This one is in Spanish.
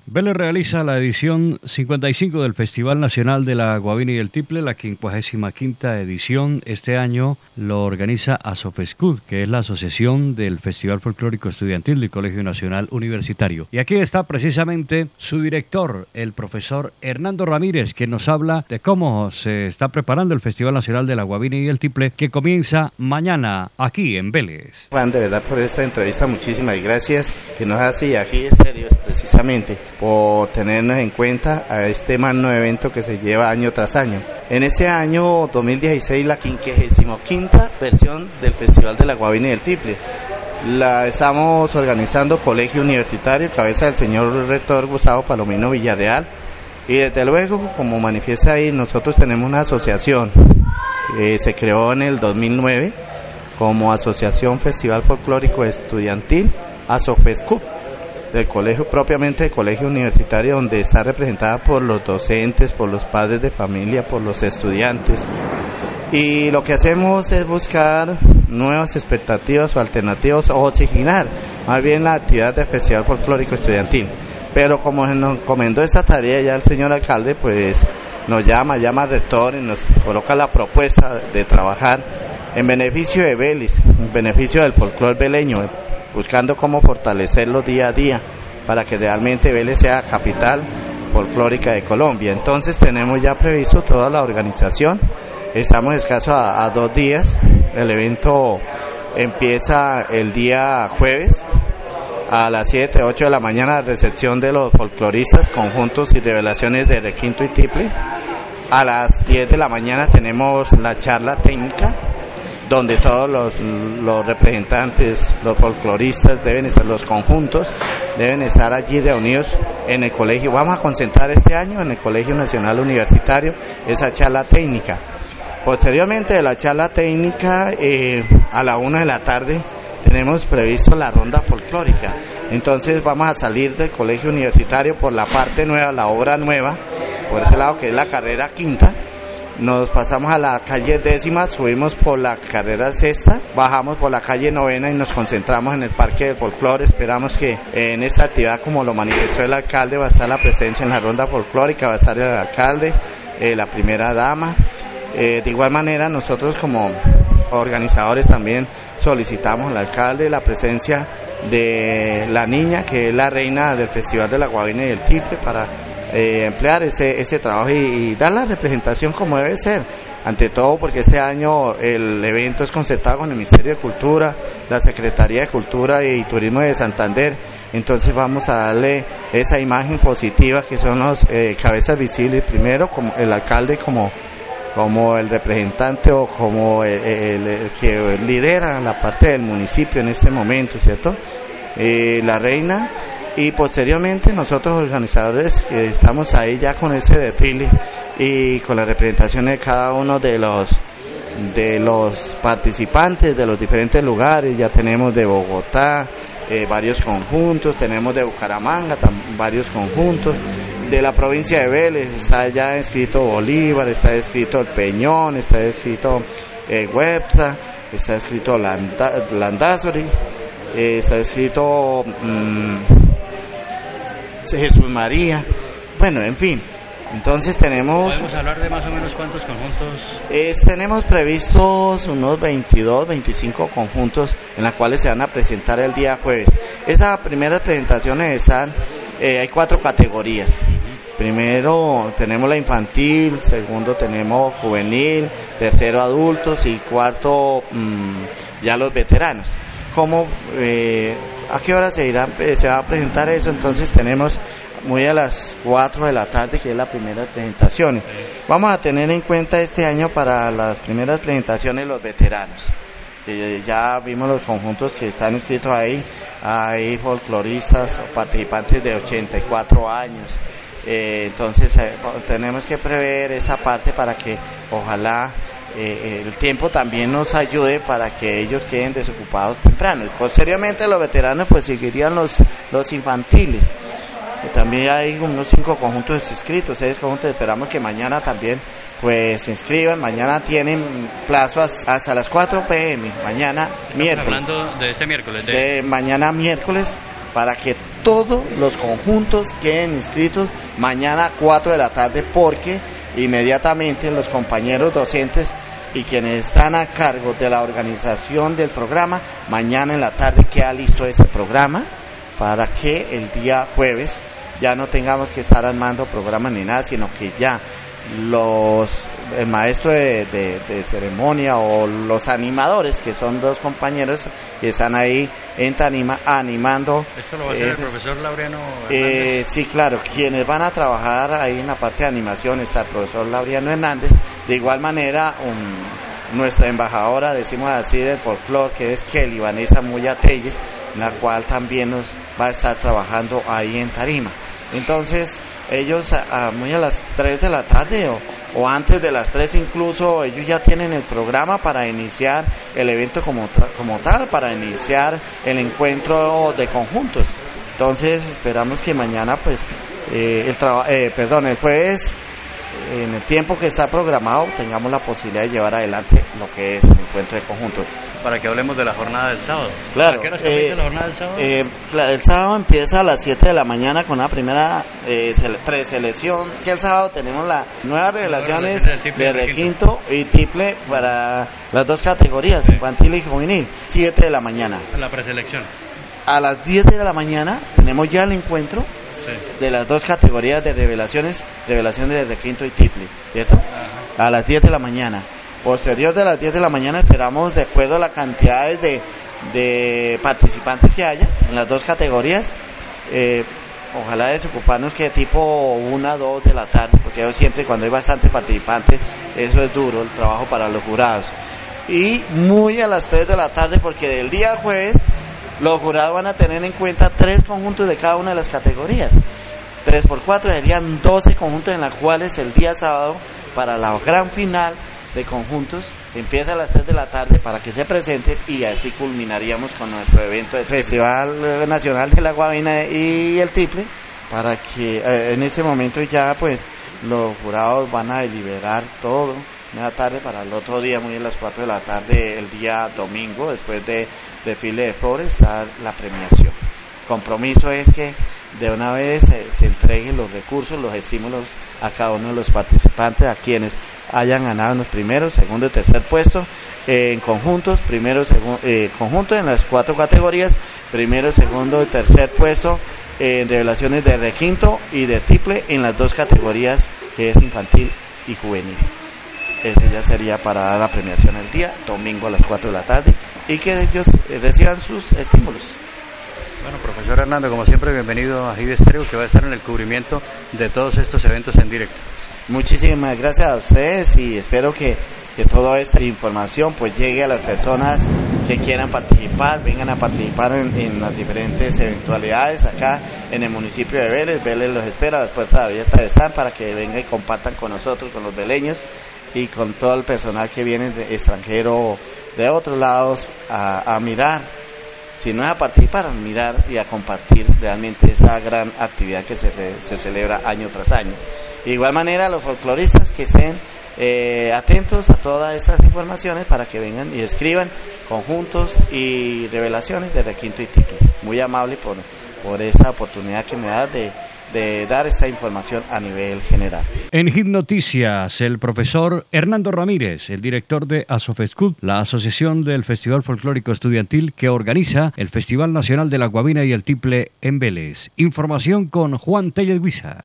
Vélez realiza la edición 55 del Festival Nacional de la Guabina y el Tiple, la 55ª edición. Este año lo organiza ASOFESCUD, que es la Asociación del Festival Folclórico Estudiantil del Colegio Nacional Universitario. Y aquí está precisamente su director, el profesor Hernando Ramírez, que nos habla de cómo se está preparando el Festival Nacional de la Guabina y el Tiple, que comienza mañana aquí en Vélez. Juan, de verdad por esta entrevista muchísimas gracias, que nos hace, y aquí es serio precisamente, por tenernos en cuenta a este magno evento que se lleva año tras año. En este año 2016, la 55ª versión del Festival de la Guabina y el Tiple. La estamos organizando Colegio Universitario, cabeza del señor rector Gustavo Palomino Villarreal, y desde luego, como manifiesta ahí, nosotros tenemos una asociación que se creó en el 2009 como Asociación Festival Folclórico Estudiantil, ASOFESCUD, del colegio, propiamente del colegio universitario, donde está representada por los docentes, por los padres de familia, por los estudiantes. Y lo que hacemos es buscar nuevas expectativas o alternativas, o oxigenar más bien la actividad del Festival Folclórico Estudiantil. Pero como nos encomendó esta tarea ya el señor alcalde, pues nos llama al rector y nos coloca la propuesta de trabajar en beneficio de Vélez, en beneficio del folclore veleño, buscando cómo fortalecerlo día a día para que realmente Vélez sea capital folclórica de Colombia. Entonces tenemos ya previsto toda la organización, estamos escasos a 2 días, el evento empieza el día jueves a las 7, 8 de la mañana, la recepción de los folcloristas, conjuntos y revelaciones de requinto y tiple. A las 10 de la mañana tenemos la charla técnica, donde todos los representantes, los folcloristas deben estar, los conjuntos deben estar allí reunidos en el colegio. Vamos a concentrar este año en el Colegio Nacional Universitario esa charla técnica. Posteriormente de la charla técnica, a la 1 de la tarde tenemos previsto la ronda folclórica. Entonces vamos a salir del colegio universitario por la parte nueva, la obra nueva, por ese lado que es la carrera quinta. Nos pasamos a la calle 10ª, subimos por la carrera 6ª, bajamos por la calle 9ª y nos concentramos en el Parque del Folclore. Esperamos que en esta actividad, como lo manifestó el alcalde, va a estar la presencia en la ronda folclórica, va a estar el alcalde, la primera dama. De igual manera, nosotros como organizadores también solicitamos al alcalde la presencia de la niña, que es la reina del Festival de la Guabina y el Tiple, para emplear ese trabajo y dar la representación como debe ser, ante todo porque este año el evento es concertado con el Ministerio de Cultura, la Secretaría de Cultura y Turismo de Santander. Entonces vamos a darle esa imagen positiva que son los cabezas visibles, primero como el alcalde, como el representante o como el que lidera la parte del municipio en este momento, ¿cierto? La reina, y posteriormente nosotros organizadores que estamos ahí ya con ese desfile y con la representación de cada uno de los participantes de los diferentes lugares. Ya tenemos de Bogotá varios conjuntos, tenemos de Bucaramanga varios conjuntos, de la provincia de Vélez está ya escrito Bolívar, está escrito El Peñón, está escrito Websa, está escrito Landazuri, está escrito Jesús María, bueno, en fin. Entonces ¿Podemos hablar de más o menos cuántos conjuntos? Tenemos previstos unos 22, 25 conjuntos en los cuales se van a presentar el día jueves. Esas primeras presentaciones están, hay 4 categorías. Primero tenemos la infantil, segundo tenemos juvenil, tercero adultos y cuarto ya los veteranos. ¿A qué hora se va a presentar eso? Entonces tenemos muy a las 4 de la tarde, que es la primera presentación. Vamos a tener en cuenta este año para las primeras presentaciones los veteranos. Ya vimos los conjuntos que están inscritos ahí, hay folcloristas o participantes de 84 años. Entonces tenemos que prever esa parte para que ojalá el tiempo también nos ayude para que ellos queden desocupados temprano. Y posteriormente los veteranos pues seguirían los infantiles. También hay unos 5 conjuntos inscritos, 6 conjuntos. Esperamos que mañana también pues se inscriban. Mañana tienen plazo hasta las 4 p.m. Mañana miércoles. Hablando de este miércoles. De mañana miércoles para que todos los conjuntos queden inscritos mañana a 4 de la tarde, porque inmediatamente los compañeros docentes y quienes están a cargo de la organización del programa, mañana en la tarde queda listo ese programa para que el día jueves ya no tengamos que estar armando programas ni nada, sino que ya el maestro de ceremonia o los animadores, que son 2 compañeros que están ahí en Tarima animando. ¿Esto lo va a hacer el profesor Laureano? Sí, claro, quienes van a trabajar ahí en la parte de animación está el profesor Laureano Hernández. De igual manera, nuestra embajadora, decimos así, del folclore, que es Kelly Vanessa Muya Telles, la cual también nos va a estar trabajando ahí en Tarima. Entonces, ellos muy a las 3 de la tarde o antes de las 3 incluso, ellos ya tienen el programa para iniciar el evento como tal, para iniciar el encuentro de conjuntos. Entonces, esperamos que mañana, pues, el jueves, en el tiempo que está programado, tengamos la posibilidad de llevar adelante lo que es el encuentro de conjuntos. Para que hablemos de la jornada del sábado. Claro. ¿A qué hora comienza la jornada del sábado? El sábado empieza a las 7 de la mañana con la primera preselección, que el sábado tenemos las nuevas revelaciones de requinto y tiple para las 2 categorías, sí, infantil y juvenil, 7 de la mañana. La preselección. A las 10 de la mañana tenemos ya el encuentro, sí, de las 2 categorías de revelaciones de requinto y tiple, ¿cierto? Ajá. A las 10 de la mañana. Posterior de las 10 de la mañana esperamos, de acuerdo a las cantidades de participantes que haya en las 2 categorías, ojalá desocuparnos que tipo 1, 2 de la tarde, porque yo siempre cuando hay bastantes participantes, eso es duro, el trabajo para los jurados. Y muy a las 3 de la tarde, porque del día jueves los jurados van a tener en cuenta 3 conjuntos de cada una de las categorías. 3 por 4 serían 12 conjuntos, en los cuales el día sábado, para la gran final de conjuntos, empieza a las 3 de la tarde para que se presenten, y así culminaríamos con nuestro evento del Festival Nacional de la Guabina y el Tiple, para que en ese momento ya pues los jurados van a deliberar todo en la tarde para el otro día, muy a las 4 de la tarde, el día domingo, después de desfile de flores, dar la premiación. Compromiso es que de una vez se entreguen los recursos, los estímulos a cada uno de los participantes, a quienes hayan ganado en los primeros, segundo y tercer puesto, en conjuntos, conjunto en las 4 categorías, primero, segundo y tercer puesto en revelaciones de requinto y de triple en las 2 categorías, que es infantil y juvenil. Eso ya sería para dar la premiación el día domingo a las 4 de la tarde, y que ellos reciban sus estímulos. Bueno, profesor Hernando, como siempre, bienvenido a Jive Estéreo, que va a estar en el cubrimiento de todos estos eventos en directo. Muchísimas gracias a ustedes, y espero que toda esta información pues llegue a las personas que quieran participar, vengan a participar en las diferentes eventualidades acá en el municipio de Vélez. Vélez los espera, las puertas abiertas están para que vengan y compartan con nosotros, con los veleños y con todo el personal que viene de extranjero, de otros lados, a mirar, si no es a participar, a mirar y a compartir realmente esta gran actividad que se celebra año tras año. De igual manera, los folcloristas que estén atentos a todas estas informaciones para que vengan y escriban conjuntos y revelaciones de requinto y tiple. Muy amable por esta oportunidad que me da de dar esta información a nivel general. En HIT Noticias, el profesor Hernando Ramírez, el director de Asofescud, la Asociación del Festival Folclórico Estudiantil que organiza el Festival Nacional de la Guabina y el Tiple en Vélez. Información con Juan Tellez Huiza.